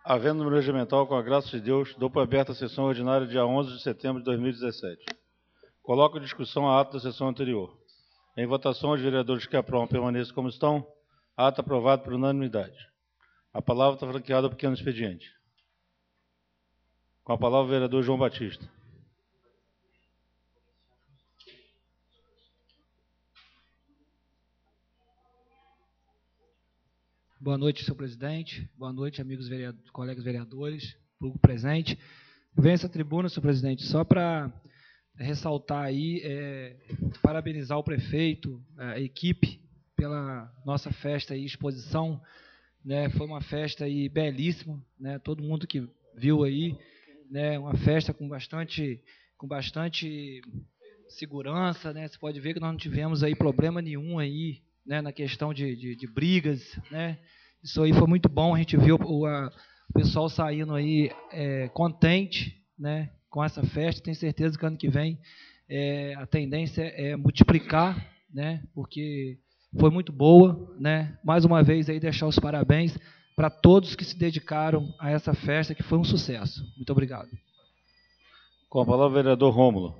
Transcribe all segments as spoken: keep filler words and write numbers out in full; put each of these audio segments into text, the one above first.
Havendo no regimental, com a graça de Deus, dou por aberta a sessão ordinária dia onze de setembro de dois mil e dezessete. Coloco em discussão a ata da sessão anterior. Em votação, os vereadores que aprovam permaneçam como estão. Ato aprovado por unanimidade. A palavra está franqueada ao pequeno expediente. Com a palavra o vereador João Batista. Boa noite, senhor presidente. Boa noite, amigos vereadores, colegas vereadores, público presente. Eu venho a essa tribuna, senhor presidente, só para ressaltar aí, é, parabenizar o prefeito, a equipe, pela nossa festa e exposição, né? Foi uma festa aí belíssima, né? Todo mundo que viu aí, né? Uma festa com bastante, com bastante segurança, né? Você pode ver que nós não tivemos aí problema nenhum aí, né, na questão de, de, de brigas, né? Isso aí foi muito bom, a gente viu o, a, o pessoal saindo aí é, contente, né, com essa festa. Tenho certeza que ano que vem é, a tendência é multiplicar, né, porque foi muito boa, né? Mais uma vez aí deixar os parabéns para todos que se dedicaram a essa festa, que foi um sucesso. Muito obrigado. Com a palavra o vereador Rômulo.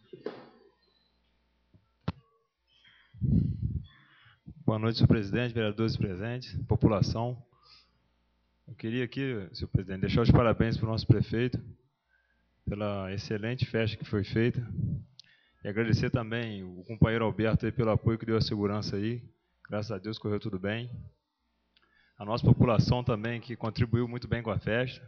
Boa noite, senhor presidente, vereadores presentes, população. Eu queria aqui, senhor presidente, deixar os parabéns para o nosso prefeito pela excelente festa que foi feita e agradecer também o companheiro Alberto aí pelo apoio que deu à segurança aí. Graças a Deus correu tudo bem. A nossa população também que contribuiu muito bem com a festa.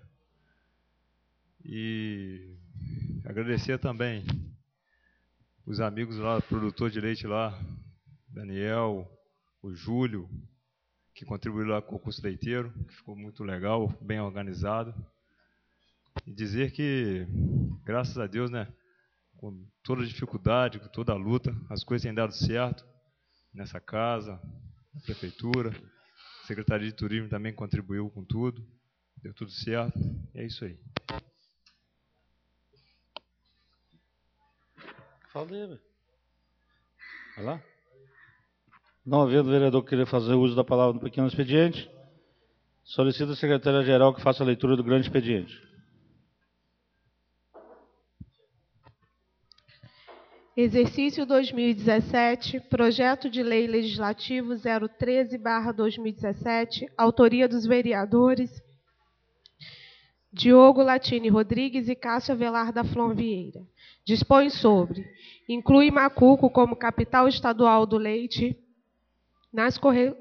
E agradecer também os amigos lá, produtor de leite lá, Daniel, o Júlio, que contribuiu lá com o concurso leiteiro, que ficou muito legal, bem organizado. E dizer que, graças a Deus, né, com toda a dificuldade, com toda a luta, as coisas têm dado certo nessa casa, na prefeitura. A Secretaria de Turismo também contribuiu com tudo, deu tudo certo, e é isso aí. Fala aí, velho. Vai lá. Não havendo o vereador que querer fazer uso da palavra no pequeno expediente, solicito a secretária-geral que faça a leitura do grande expediente. Exercício dois mil e dezessete, Projeto de Lei Legislativo zero treze barra dois mil e dezessete, autoria dos vereadores Diogo Latini Rodrigues e Cássio Avelar da Flon Vieira. Dispõe sobre: inclui Macuco como capital estadual do leite nas, corre...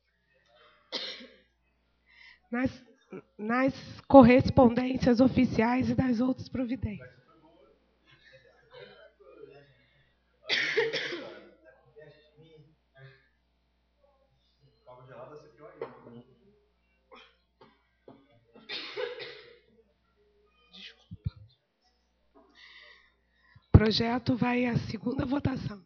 nas... nas correspondências oficiais e das outras providências. Desculpa. O projeto vai à segunda votação.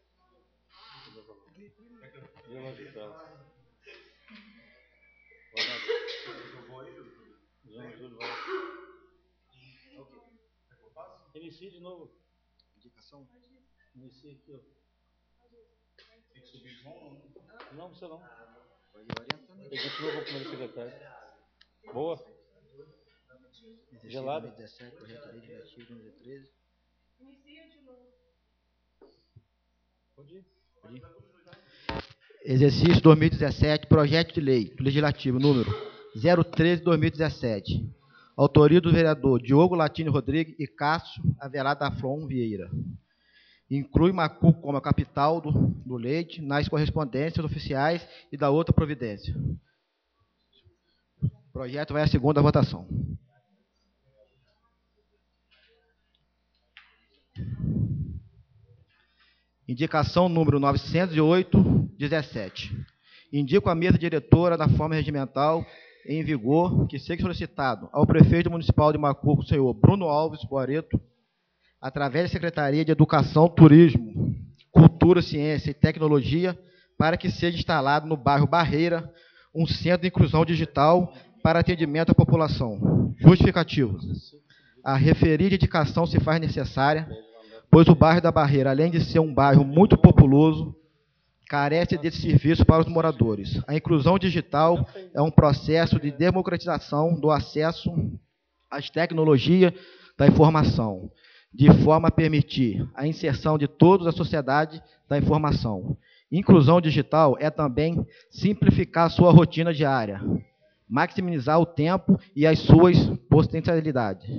Inicie de novo. Indicação? Inicie aqui, ó. Tem que subir João? Não, você não. Ele continua com o primeiro secretário. Boa. Gelado. dois mil e dezessete, projeto de lei legislativo número treze. Inicia de novo. Pode ir. Pode ir. Exercício dois mil e dezessete, projeto de lei legislativo número zero treze, dois mil e dezessete. Autoria do vereador Diogo Latini Rodrigues e Cássio Avelar da Flon Vieira. Inclui Macuco como a capital do, do leite nas correspondências oficiais e da outra providência. O projeto vai à segunda votação. Indicação número novecentos e oito, dezessete. Indico a mesa diretora da forma regimental em vigor que seja solicitado ao prefeito municipal de Macuco, senhor Bruno Alves Boareto, através da Secretaria de Educação, Turismo, Cultura, Ciência e Tecnologia, para que seja instalado no bairro Barreira um centro de inclusão digital para atendimento à população. Justificativo. A referida indicação se faz necessária, pois o bairro da Barreira, além de ser um bairro muito populoso, carece desse serviço para os moradores. A inclusão digital é um processo de democratização do acesso às tecnologias da informação, de forma a permitir a inserção de todos na sociedade da informação. Inclusão digital é também simplificar a sua rotina diária, maximizar o tempo e as suas potencialidades.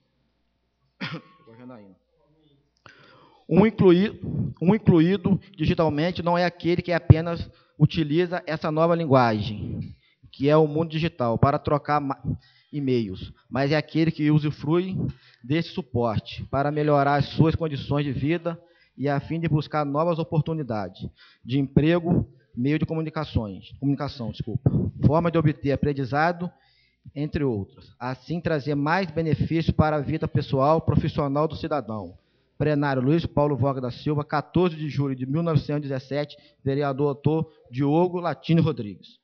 Um incluído, um incluído digitalmente não é aquele que apenas utiliza essa nova linguagem, que é o mundo digital, para trocar e-mails, mas é aquele que usufrui desse suporte para melhorar as suas condições de vida e a fim de buscar novas oportunidades de emprego, meio de comunicações, comunicação, desculpa, forma de obter aprendizado, entre outros. Assim, trazer mais benefícios para a vida pessoal, profissional do cidadão. Plenário Luiz Paulo Voga da Silva, quatorze de julho de mil novecentos e dezessete, vereador autor Diogo Latino Rodrigues.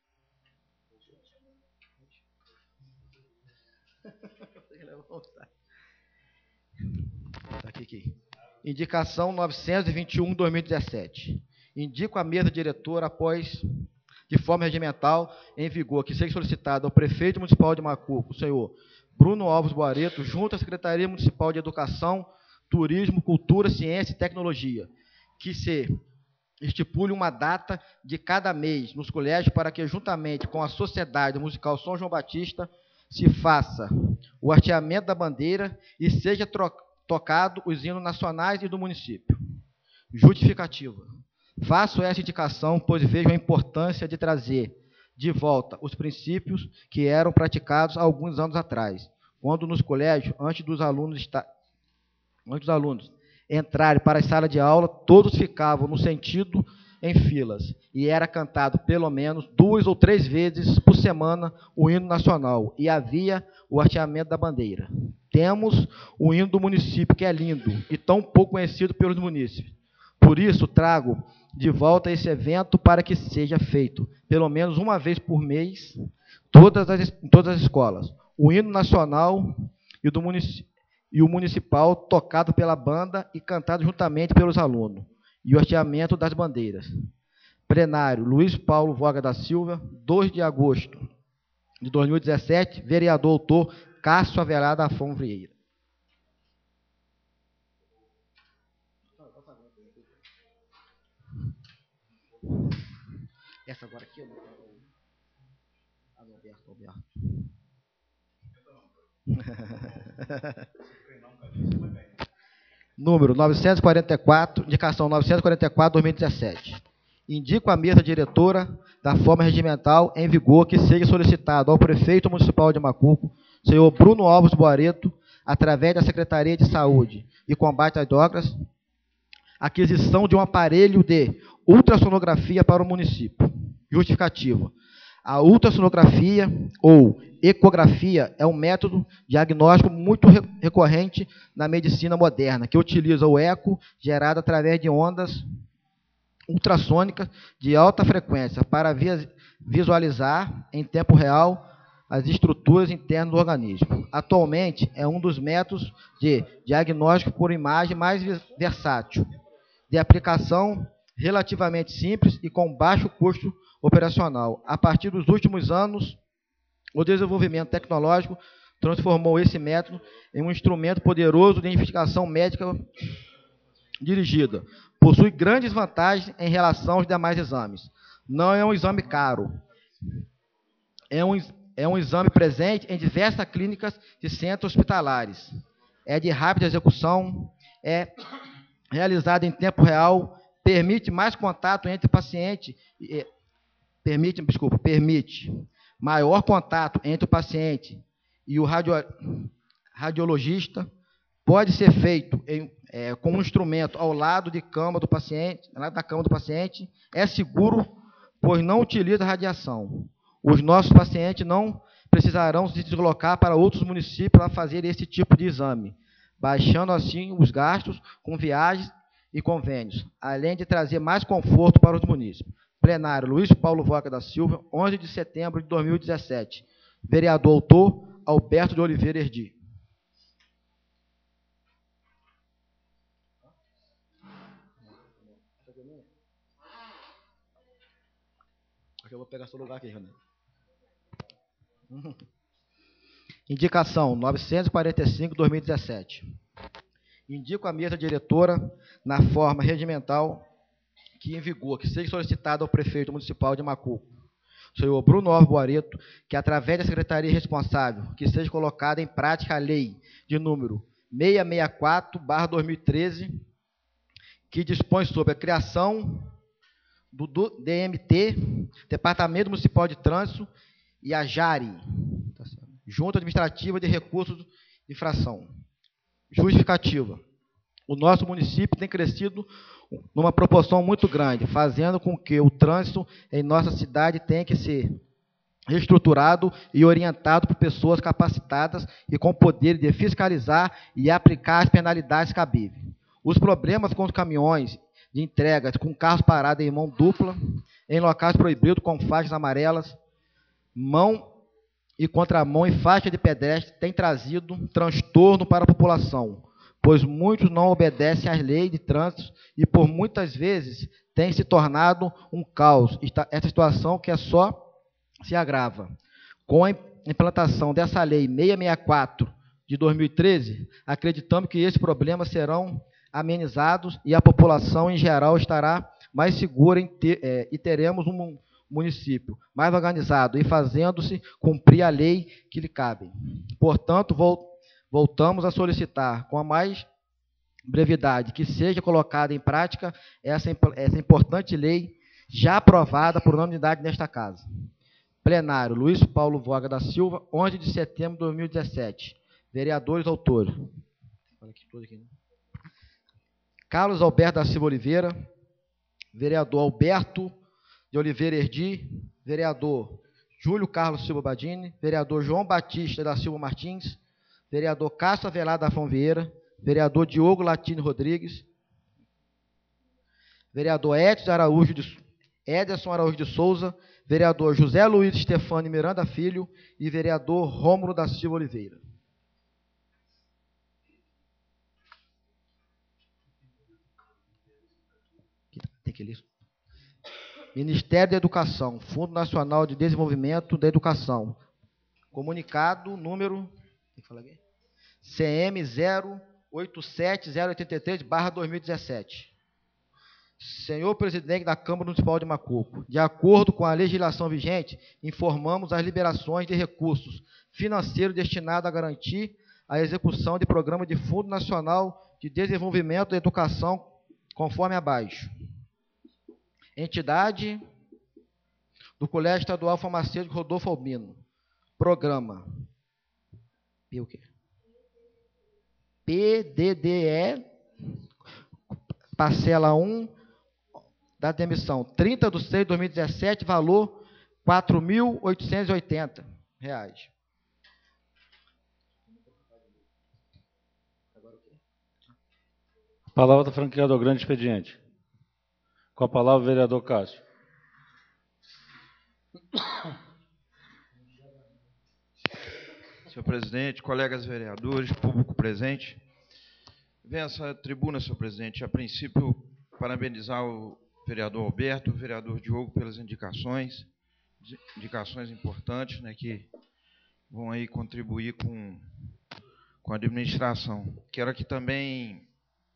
Aqui, aqui. Indicação novecentos e vinte e um, dois mil e dezessete. Indico a mesa diretora após, de forma regimental, em vigor, que seja solicitado ao prefeito municipal de Macuco, o senhor Bruno Alves Boareto, junto à Secretaria Municipal de Educação, Turismo, Cultura, Ciência e Tecnologia, que se estipule uma data de cada mês nos colégios para que, juntamente com a Sociedade Musical São João Batista, se faça o hasteamento da bandeira e seja tocado os hinos nacionais e do município. Justificativa. Faço essa indicação, pois vejo a importância de trazer de volta os princípios que eram praticados há alguns anos atrás, quando nos colégios, antes dos alunos estar Muitos alunos entrarem para a sala de aula, todos ficavam no sentido em filas, e era cantado pelo menos duas ou três vezes por semana o hino nacional, e havia o hasteamento da bandeira. Temos o hino do município, que é lindo, e tão pouco conhecido pelos munícipes. Por isso, trago de volta esse evento para que seja feito, pelo menos uma vez por mês, todas as, em todas as escolas. O hino nacional e do município, e o municipal tocado pela banda e cantado juntamente pelos alunos, e o hasteamento das bandeiras. Plenário Luiz Paulo Voga da Silva, dois de agosto de dois mil e dezessete, vereador autor Cássio Avelar da Fon Vieira. Essa agora aqui, Alberto, Alberto. Número novecentos e quarenta e quatro, indicação novecentos e quarenta e quatro, dois mil e dezessete. Indico a mesa diretora da forma regimental em vigor que seja solicitado ao prefeito municipal de Macuco, senhor Bruno Alves Boareto, através da Secretaria de Saúde e Combate às Drogas, aquisição de um aparelho de ultrassonografia para o município. Justificativa. A ultrassonografia ou ecografia é um método diagnóstico muito recorrente na medicina moderna, que utiliza o eco gerado através de ondas ultrassônicas de alta frequência para visualizar em tempo real as estruturas internas do organismo. Atualmente, é um dos métodos de diagnóstico por imagem mais versátil, de aplicação relativamente simples e com baixo custo operacional. A partir dos últimos anos, o desenvolvimento tecnológico transformou esse método em um instrumento poderoso de investigação médica dirigida. Possui grandes vantagens em relação aos demais exames. Não é um exame caro. É um, é um exame presente em diversas clínicas de centros hospitalares. É de rápida execução, é realizado em tempo real, permite mais contato entre paciente e permite, desculpa, permite maior contato entre o paciente e o radio, radiologista, pode ser feito em, é, com um instrumento ao lado de cama do paciente, ao lado da cama do paciente, é seguro, pois não utiliza radiação. Os nossos pacientes não precisarão se deslocar para outros municípios para fazer esse tipo de exame, baixando assim os gastos com viagens e convênios, além de trazer mais conforto para os munícipes. Plenário Luiz Paulo Voga da Silva, onze de setembro de dois mil e dezessete. Vereador autor Alberto de Oliveira Erdi. eu vou pegar seu lugar aqui, Renan. Indicação novecentos e quarenta e cinco, dois mil e dezessete. Indico a mesa diretora na forma regimental que em vigor, que seja solicitado ao prefeito municipal de Macuco, senhor Bruno Alves Boareto, que através da secretaria responsável, que seja colocada em prática a lei de número seiscentos e sessenta e quatro barra dois mil e treze, que dispõe sobre a criação do D M T, Departamento Municipal de Trânsito, e a JARI, Junta Administrativa de Recursos de Infração. Justificativa. O nosso município tem crescido numa proporção muito grande, fazendo com que o trânsito em nossa cidade tenha que ser reestruturado e orientado por pessoas capacitadas e com poder de fiscalizar e aplicar as penalidades cabíveis. Os problemas com os caminhões de entregas com carros parados em mão dupla, em locais proibidos com faixas amarelas, mão e contramão e faixa de pedestre têm trazido transtorno para a população, pois muitos não obedecem às leis de trânsito e por muitas vezes tem se tornado um caos. Essa situação que é só se agrava. Com a implantação dessa lei seiscentos e sessenta e quatro de dois mil e treze, acreditamos que esses problemas serão amenizados e a população em geral estará mais segura em ter, é, e teremos um município mais organizado e fazendo-se cumprir a lei que lhe cabe. Portanto, vol, voltamos a solicitar com a mais brevidade que seja colocada em prática essa, essa importante lei já aprovada por unanimidade nesta casa. Plenário, Luiz Paulo Voga da Silva, onze de setembro de dois mil e dezessete. Vereadores, autores. Carlos Alberto da Silva Oliveira, vereador Alberto de Oliveira Erdi, vereador Júlio Carlos Silva Badini, vereador João Batista da Silva Martins, vereador Castro Avelar da Fão Vieira, vereador Diogo Latino Rodrigues, vereador Edson Araújo de, Ederson Araújo de Souza, vereador José Luiz Stefani Miranda Filho e vereador Rômulo da Silva Oliveira. Tem que ler. Ministério da Educação, Fundo Nacional de Desenvolvimento da Educação. Comunicado número C M zero oito sete zero oito três barra dois mil e dezessete. Senhor presidente da Câmara Municipal de Macuco, de acordo com a legislação vigente, informamos as liberações de recursos financeiros destinados a garantir a execução de programa de Fundo Nacional de Desenvolvimento da Educação, conforme abaixo. Entidade do Colégio Estadual Farmacêutico Rodolfo Albino. Programa P, o quê? P D D E, parcela um, da demissão, trinta de seis de dois mil e dezessete, valor quatro mil oitocentos e oitenta reais. A palavra está franqueada ao grande expediente. Com a palavra, o vereador Cássio. Senhor presidente, colegas vereadores, público presente, venho a essa tribuna, senhor presidente, a princípio, parabenizar o vereador Alberto, o vereador Diogo pelas indicações, indicações importantes, né, que vão aí contribuir com, com a administração. Quero aqui também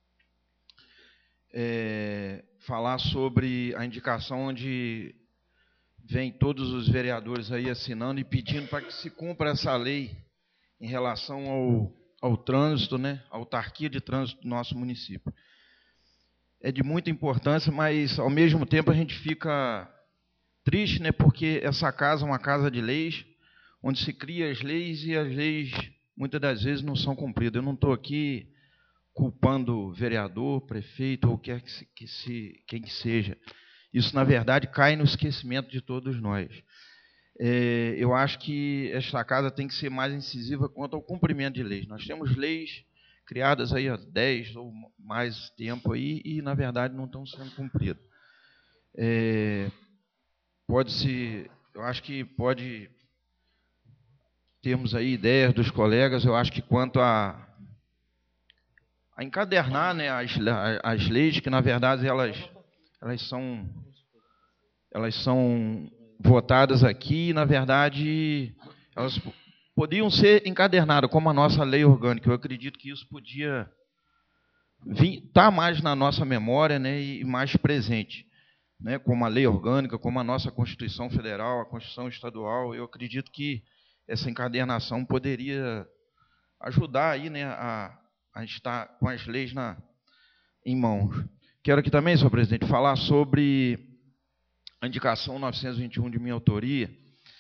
é, falar sobre a indicação onde vem todos os vereadores aí assinando e pedindo para que se cumpra essa lei em relação ao, ao trânsito, né, a autarquia de trânsito do nosso município. É de muita importância, mas, ao mesmo tempo, a gente fica triste, né, porque essa casa é uma casa de leis, onde se cria as leis e as leis, muitas das vezes, não são cumpridas. Eu não estou aqui culpando vereador, prefeito, ou quer que se, que se, quem que seja. Isso, na verdade, cai no esquecimento de todos nós. É, eu acho que esta casa tem que ser mais incisiva quanto ao cumprimento de leis. Nós temos leis criadas aí há dez ou mais tempo aí e, na verdade, não estão sendo cumpridas. É, pode-se, eu acho que pode termos aí ideias dos colegas, eu acho que quanto a, a encadernar, né, as, as leis, que, na verdade, elas, elas são, elas são votadas aqui, na verdade, elas podiam ser encadernadas, como a nossa lei orgânica. Eu acredito que isso podia estar mais na nossa memória, né, e mais presente, né, como a lei orgânica, como a nossa Constituição Federal, a Constituição Estadual. Eu acredito que essa encadernação poderia ajudar aí, né, a, a gente estar com as leis na, em mãos. Quero aqui também, senhor presidente, falar sobre a indicação novecentos e vinte e um de minha autoria,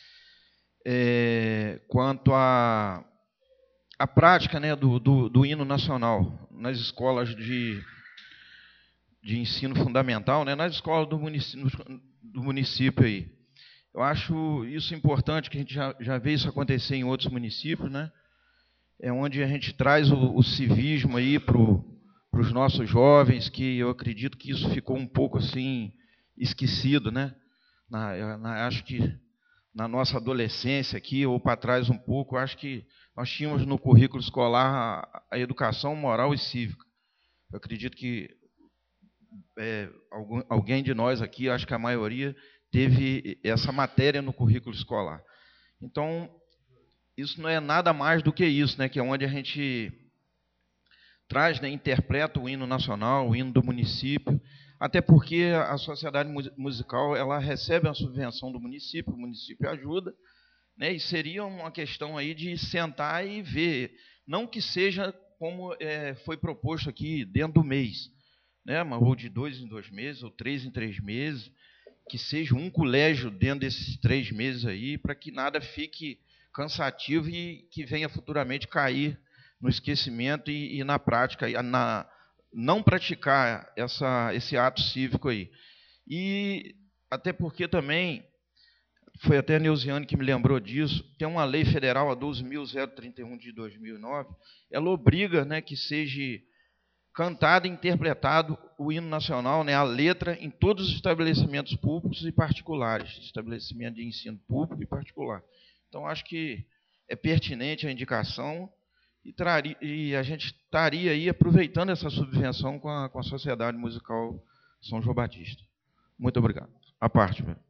é, quanto à a, a prática, né, do, do, do hino nacional nas escolas de, de ensino fundamental, né, nas escolas do município, do município aí. Eu acho isso importante, que a gente já, já vê isso acontecer em outros municípios, né? É onde a gente traz o, o civismo aí para os nossos jovens, que eu acredito que isso ficou um pouco assim esquecido, né? Na, na, acho que na nossa adolescência aqui, ou para trás um pouco, acho que nós tínhamos no currículo escolar a, a educação moral e cívica. Eu acredito que é, algum, alguém de nós aqui, acho que a maioria, teve essa matéria no currículo escolar. Então, isso não é nada mais do que isso, né? Que é onde a gente traz, né, interpreta o hino nacional, o hino do município, até porque a sociedade musical ela recebe a subvenção do município, o município ajuda, né, e seria uma questão aí de sentar e ver, não que seja como é, foi proposto aqui dentro do mês, né, ou de dois em dois meses, ou três em três meses, que seja um colégio dentro desses três meses aí, para que nada fique cansativo e que venha futuramente cair no esquecimento e, e na prática, na, não praticar essa, esse ato cívico aí. E até porque também, foi até a Neuziane que me lembrou disso, tem uma lei federal, a doze mil trinta e um de dois mil e nove, ela obriga, né, que seja cantado e interpretado o hino nacional, né, a letra, em todos os estabelecimentos públicos e particulares, estabelecimento de ensino público e particular. Então, acho que é pertinente a indicação e, traria, e a gente estaria aí aproveitando essa subvenção com a, com a Sociedade Musical São João Batista. Muito obrigado. A parte, velho.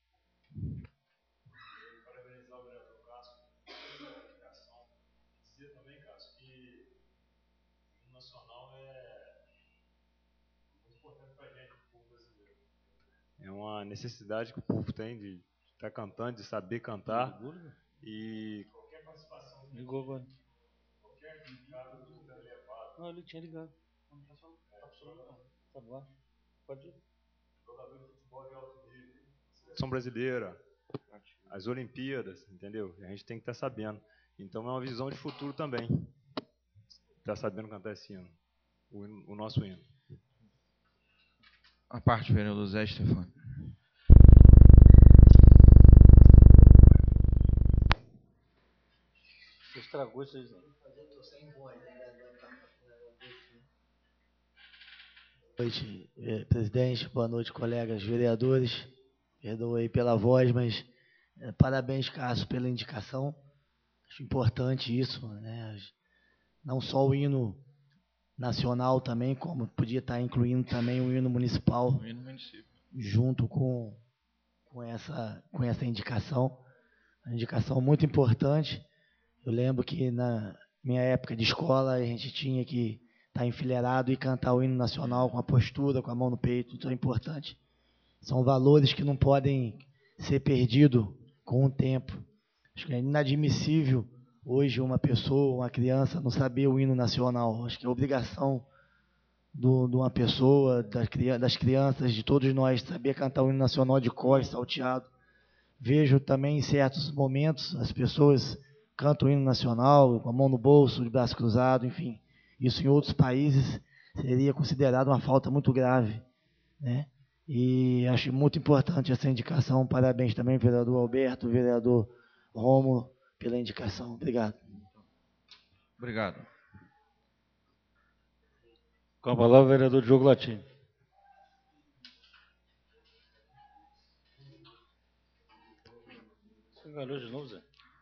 Parabenizar o vereador Cássio pela indicação. Dizer também, Cássio, que o hino nacional é muito importante para a gente, o povo brasileiro. É uma necessidade que o povo tem de estar cantando, de saber cantar. E qualquer participação. Ligou agora. Qualquer indicado que estiver levado. Não, ele tinha ligado. Não, tá só. Tá funcionando, não. Tá baixo. Pode ir. Jogador de futebol de alto nível. Seleção brasileira. As Olimpíadas, entendeu? A gente tem que estar sabendo. Então é uma visão de futuro também. Estar sabendo cantar esse hino. O, o nosso hino. A parte, vereador Zé Stefano. Você estragou isso aí. Boa noite, presidente. Boa noite, colegas vereadores. Perdoe aí pela voz, mas é, parabéns, Cássio, pela indicação. Acho importante isso, né? Não só o hino nacional também, como podia estar incluindo também o hino municipal, O hino município. junto com, com, essa, com essa indicação. Uma indicação muito importante. Eu lembro que na minha época de escola a gente tinha que estar enfileirado e cantar o hino nacional com a postura, com a mão no peito. Isso é importante. São valores que não podem ser perdidos com o tempo. Acho que é inadmissível hoje uma pessoa, uma criança, não saber o hino nacional. Acho que é obrigação do, de uma pessoa, das, das crianças, de todos nós, saber cantar o hino nacional de cor, salteado. Vejo também em certos momentos as pessoas cantam o hino nacional com a mão no bolso, de braço cruzado, enfim. Isso em outros países seria considerado uma falta muito grave, né? E acho muito importante essa indicação. Parabéns também, vereador Alberto, vereador Rômulo, pela indicação. Obrigado. Obrigado. Com a palavra, o vereador Diogo Latini. Você enganou de novo, Zé?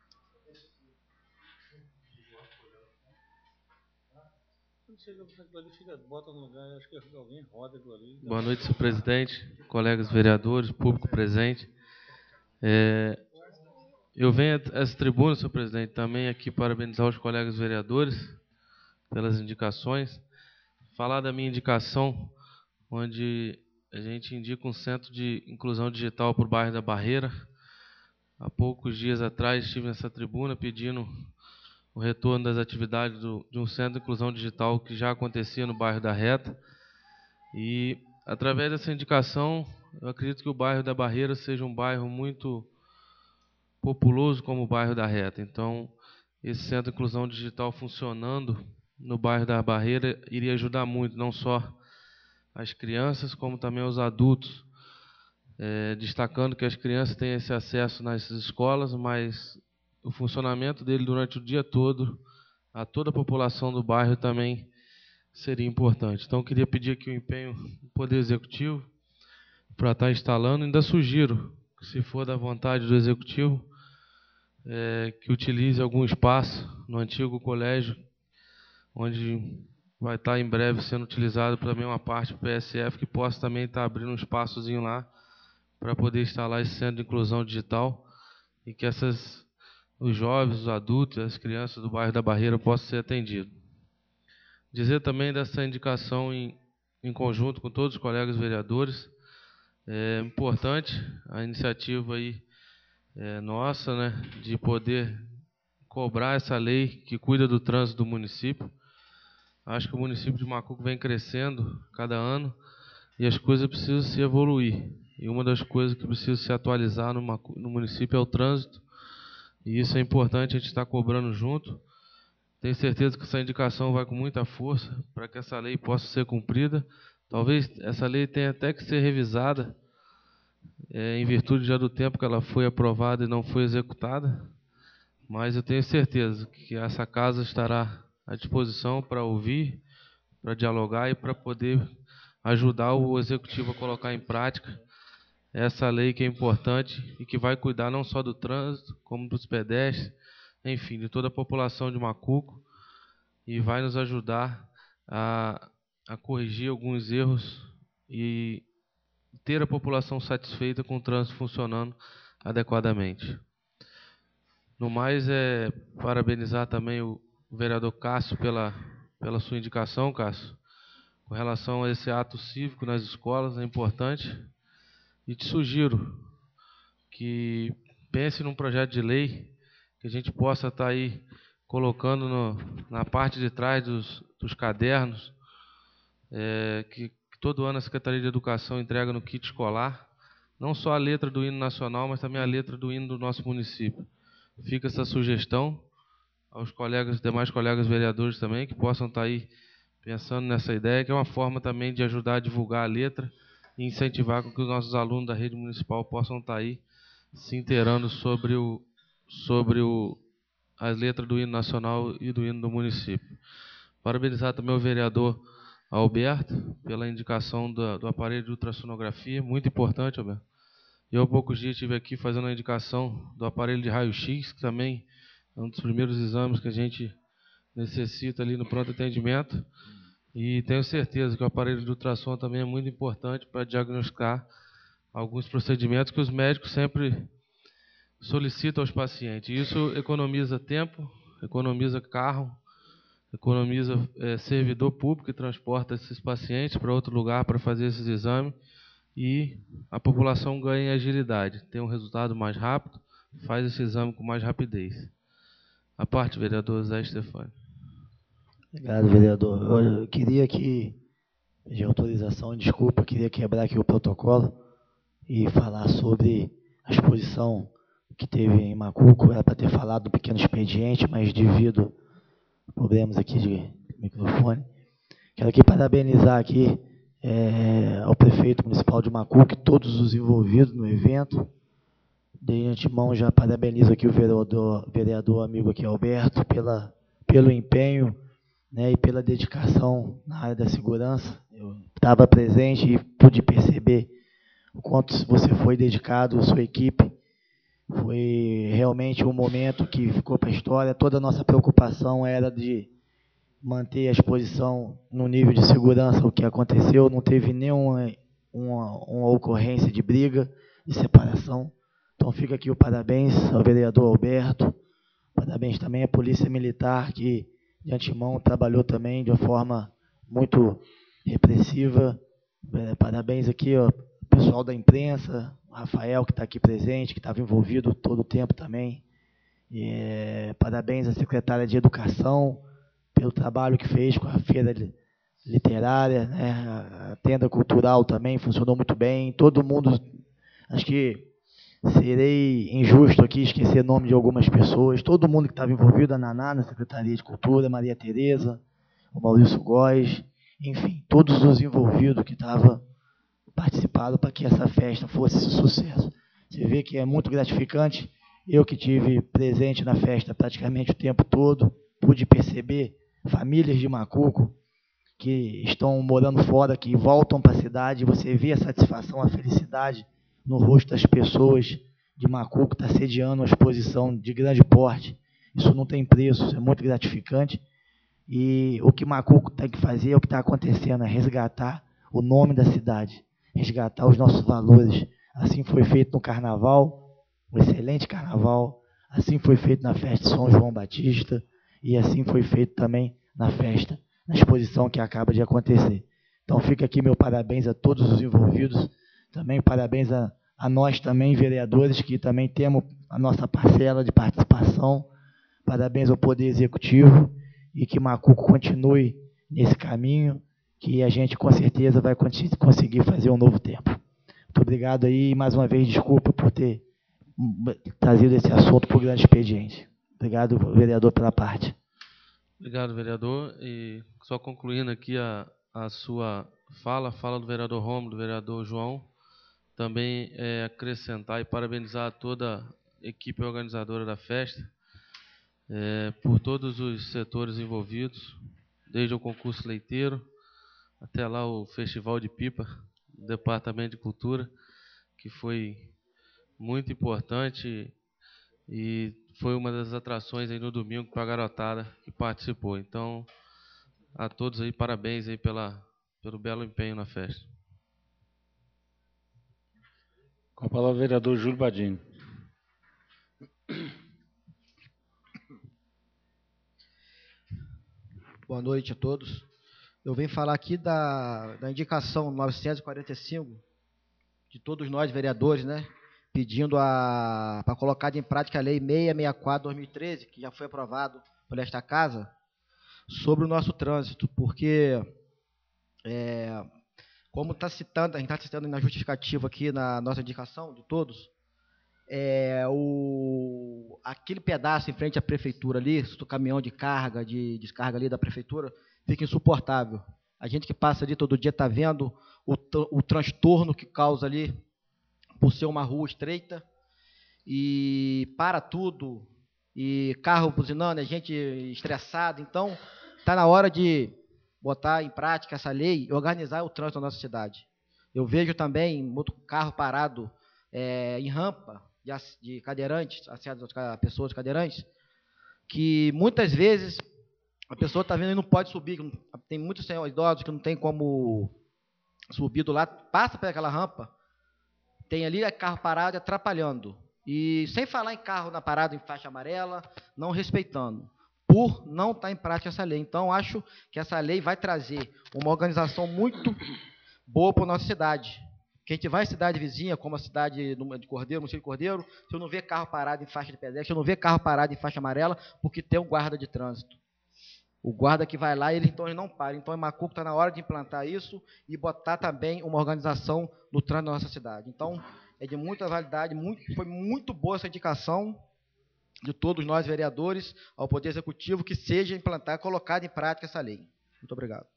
Bota no lugar, acho que alguém roda aquilo ali. Boa noite, senhor presidente, colegas vereadores, público presente. É, eu venho a essa tribuna, senhor presidente, também aqui parabenizar os colegas vereadores pelas indicações. Falar da minha indicação, onde a gente indica um centro de inclusão digital para o bairro da Barreira. Há poucos dias atrás estive nessa tribuna pedindo o retorno das atividades do, de um centro de inclusão digital que já acontecia no bairro da Reta. E, através dessa indicação, eu acredito que o bairro da Barreira seja um bairro muito populoso como o bairro da Reta. Então, esse centro de inclusão digital funcionando no bairro da Barreira iria ajudar muito, não só as crianças, como também os adultos. É, destacando que as crianças têm esse acesso nas escolas, mas o funcionamento dele durante o dia todo, a toda a população do bairro também seria importante. Então, eu queria pedir aqui o empenho do Poder Executivo para estar instalando. Ainda sugiro, que se for da vontade do Executivo, é, que utilize algum espaço no antigo colégio, onde vai estar em breve sendo utilizado também uma parte do P S F, que possa também estar abrindo um espaçozinho lá para poder instalar esse centro de inclusão digital e que essas, os jovens, os adultos, as crianças do bairro da Barreira possam ser atendidos. Dizer também dessa indicação em, em conjunto com todos os colegas vereadores, é importante a iniciativa aí, é, nossa, né, de poder cobrar essa lei que cuida do trânsito do município. Acho que o município de Macuco vem crescendo cada ano e as coisas precisam se evoluir. E uma das coisas que precisa se atualizar no, no município é o trânsito. E isso é importante a gente estar cobrando junto. Tenho certeza que essa indicação vai com muita força para que essa lei possa ser cumprida. Talvez essa lei tenha até que ser revisada, é, em virtude já do tempo que ela foi aprovada e não foi executada. Mas eu tenho certeza que essa casa estará à disposição para ouvir, para dialogar e para poder ajudar o Executivo a colocar em prática essa lei que é importante e que vai cuidar não só do trânsito, como dos pedestres, enfim, de toda a população de Macuco, e vai nos ajudar a, a corrigir alguns erros e ter a população satisfeita com o trânsito funcionando adequadamente. No mais, é parabenizar também o vereador Cássio pela, pela sua indicação, Cássio, com relação a esse ato cívico nas escolas, é importante. E te sugiro que pense num projeto de lei que a gente possa estar aí colocando no, na parte de trás dos, dos cadernos, é, que, que todo ano a Secretaria de Educação entrega no kit escolar, não só a letra do hino nacional, mas também a letra do hino do nosso município. Fica essa sugestão aos colegas, demais colegas vereadores também, que possam estar aí pensando nessa ideia, que é uma forma também de ajudar a divulgar a letra e incentivar com que os nossos alunos da rede municipal possam estar aí se inteirando sobre, o, sobre o, as letras do hino nacional e do hino do município. Parabenizar também o vereador Alberto pela indicação do, do aparelho de ultrassonografia, muito importante, Alberto. Eu há poucos dias estive aqui fazendo a indicação do aparelho de raio-x, que também é um dos primeiros exames que a gente necessita ali no pronto atendimento. E tenho certeza que o aparelho de ultrassom também é muito importante para diagnosticar alguns procedimentos que os médicos sempre solicitam aos pacientes. Isso economiza tempo, economiza carro, economiza é, servidor público que transporta esses pacientes para outro lugar para fazer esses exames e a população ganha agilidade, tem um resultado mais rápido, faz esse exame com mais rapidez. A parte, vereador Zé Stefani. Obrigado, vereador. Eu queria aqui, de autorização, desculpa, queria quebrar aqui o protocolo e falar sobre a exposição que teve em Macuco. Era para ter falado do pequeno expediente, mas devido a problemas aqui de microfone, quero aqui parabenizar aqui é, ao prefeito municipal de Macuco e todos os envolvidos no evento. De antemão, já parabenizo aqui o vereador, vereador amigo aqui, Alberto, pela, pelo empenho, né, e pela dedicação na área da segurança. Eu estava presente e pude perceber o quanto você foi dedicado, sua equipe. Foi realmente um momento que ficou para a história. Toda a nossa preocupação era de manter a exposição no nível de segurança. O que aconteceu, não teve nenhuma uma, uma ocorrência de briga, de separação. Então fica aqui o parabéns ao vereador Alberto, parabéns também à Polícia Militar, que de antemão trabalhou também de uma forma muito repressiva. É, parabéns aqui ao pessoal da imprensa, o Rafael, que está aqui presente, que estava envolvido todo o tempo também. É, parabéns à secretária de Educação pelo trabalho que fez com a feira literária, né? A tenda cultural também funcionou muito bem. Todo mundo, acho que serei injusto aqui esquecer o nome de algumas pessoas. Todo mundo que estava envolvido, a Naná na Secretaria de Cultura, Maria Tereza, o Maurício Góes, enfim, todos os envolvidos que estavam participaram para que essa festa fosse sucesso. Você vê que é muito gratificante. Eu que tive presente na festa praticamente o tempo todo, pude perceber famílias de Macuco que estão morando fora, que voltam para a cidade, você vê a satisfação, a felicidade no rosto das pessoas de Macuco, está sediando uma exposição de grande porte. Isso não tem preço, isso é muito gratificante. E o que Macuco tem que fazer é o que está acontecendo, é resgatar o nome da cidade, resgatar os nossos valores. Assim foi feito no Carnaval, um excelente Carnaval, assim foi feito na festa de São João Batista, e assim foi feito também na festa, na exposição que acaba de acontecer. Então fica aqui meu parabéns a todos os envolvidos, também parabéns a, a nós também, vereadores, que também temos a nossa parcela de participação, parabéns ao Poder Executivo, e que Macuco continue nesse caminho, que a gente com certeza vai conseguir fazer um novo tempo. Muito obrigado aí, e mais uma vez desculpa por ter trazido esse assunto para o grande expediente. Obrigado, vereador, pela parte. Obrigado, vereador. E só concluindo aqui a, a sua fala, a fala do vereador Rômulo, do vereador João, também é, acrescentar e parabenizar toda a equipe organizadora da festa, é, por todos os setores envolvidos, desde o concurso leiteiro, até lá o Festival de Pipa, do Departamento de Cultura, que foi muito importante e foi uma das atrações aí no domingo para a garotada que participou. Então, a todos aí, parabéns aí pela, pelo belo empenho na festa. Com a palavra o vereador Júlio Badini. Boa noite a todos. Eu venho falar aqui da, da indicação novecentos e quarenta e cinco de todos nós, vereadores, né? Pedindo para colocar em prática a Lei seiscentos e sessenta e quatro de dois mil e treze, que já foi aprovado por esta Casa, sobre o nosso trânsito, porque, é, como está citando, a gente está citando na justificativa aqui, na nossa indicação de todos, é, o, aquele pedaço em frente à prefeitura ali, do caminhão de carga, de descarga ali da prefeitura, fica insuportável. A gente que passa ali todo dia está vendo o, o transtorno que causa ali, por ser uma rua estreita, e para tudo, e carro buzinando, a gente estressado. Então, está na hora de botar em prática essa lei e organizar o trânsito na nossa cidade. Eu vejo também muito carro parado é, em rampa de, de cadeirantes, acesso a pessoas cadeirantes, que muitas vezes a pessoa está vendo e não pode subir. Tem muitos idosos que não tem como subir do lado, passa por aquela rampa, tem ali carro parado atrapalhando. E sem falar em carro na parada em faixa amarela, não respeitando, por não estar em prática essa lei. Então, acho que essa lei vai trazer uma organização muito boa para a nossa cidade. Que a gente vai em cidade vizinha, como a cidade de Cordeiro, município de Cordeiro, se eu não ver carro parado em faixa de pedestre, se eu não ver carro parado em faixa amarela, porque tem um guarda de trânsito. O guarda que vai lá, ele então ele não para. Então, em Macuco está na hora de implantar isso e botar também uma organização no trânsito da nossa cidade. Então, é de muita validade, muito, foi muito boa essa indicação de todos nós, vereadores, ao Poder Executivo, que seja implantar, colocada em prática essa lei. Muito obrigado.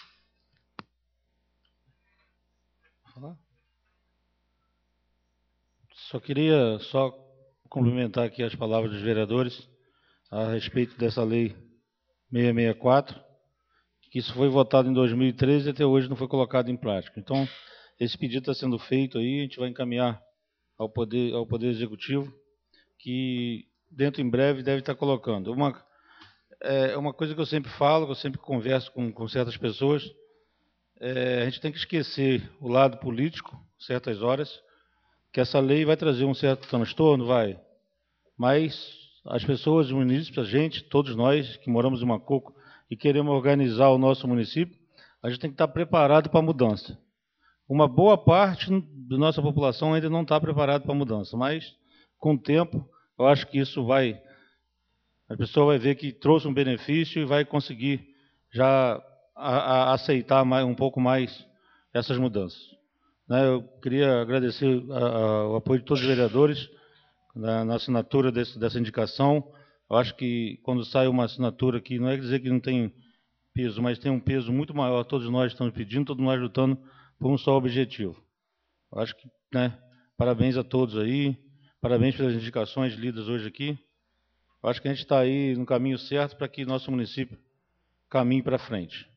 Só queria só complementar aqui as palavras dos vereadores a respeito dessa lei seiscentos e sessenta e quatro, que isso foi votado em dois mil e treze e até hoje não foi colocado em prática. Então, esse pedido está sendo feito aí, a gente vai encaminhar ao Poder, ao Poder Executivo, que dentro em breve deve estar colocando. Uma, é, uma coisa que eu sempre falo, que eu sempre converso com, com certas pessoas, é, a gente tem que esquecer o lado político, certas horas, que essa lei vai trazer um certo transtorno, vai. Mas as pessoas, os munícipes, a gente, todos nós que moramos em Macuco e queremos organizar o nosso município, a gente tem que estar preparado para a mudança. Uma boa parte da nossa população ainda não está preparada para a mudança, mas com o tempo, eu acho que isso vai... A pessoa vai ver que trouxe um benefício e vai conseguir já a, a aceitar mais, um pouco mais essas mudanças. Né, eu queria agradecer a, a, o apoio de todos os vereadores na, na assinatura desse, dessa indicação. Eu acho que quando sai uma assinatura aqui, não é dizer que não tem peso, mas tem um peso muito maior. Todos nós estamos pedindo, todos nós lutando por um só objetivo. Eu acho que, né, parabéns a todos aí, parabéns pelas indicações lidas hoje aqui. Eu acho que a gente está aí no caminho certo para que nosso município caminhe para frente.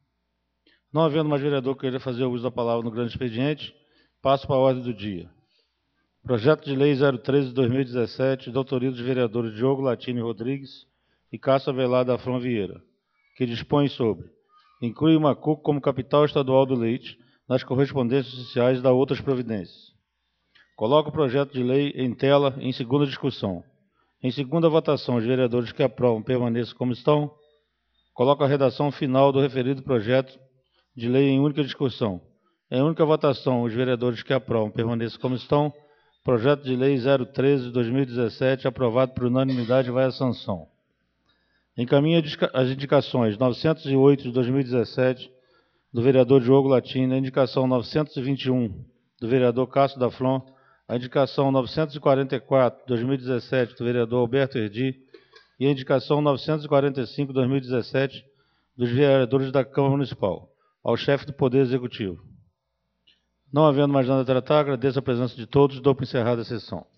Não havendo mais vereador que queira fazer o uso da palavra no grande expediente, passo para a ordem do dia. Projeto de Lei zero treze de dois mil e dezessete, da autoria dos vereadores Diogo Latini Rodrigues e Cássio Avelar da Flon Vieira, que dispõe sobre: inclui Macuco como capital estadual do leite nas correspondências oficiais e dá outras providências. Coloco o projeto de lei em tela em segunda discussão. Em segunda votação, os vereadores que aprovam permaneçam como estão. Coloco a redação final do referido projeto de lei em única discussão. Em única votação, os vereadores que aprovam permaneçam como estão. Projeto de lei zero treze de dois mil e dezessete, aprovado por unanimidade, vai à sanção. Encaminho as indicações novecentos e oito de dois mil e dezessete, do vereador Diogo Latini, a indicação novecentos e vinte e um, do vereador Cássio da Flon, a indicação novecentos e quarenta e quatro de dois mil e dezessete, do vereador Alberto Erdi, e a indicação novecentos e quarenta e cinco de dois mil e dezessete, dos vereadores da Câmara Municipal, ao chefe do Poder Executivo. Não havendo mais nada a tratar, agradeço a presença de todos e dou por encerrada a sessão.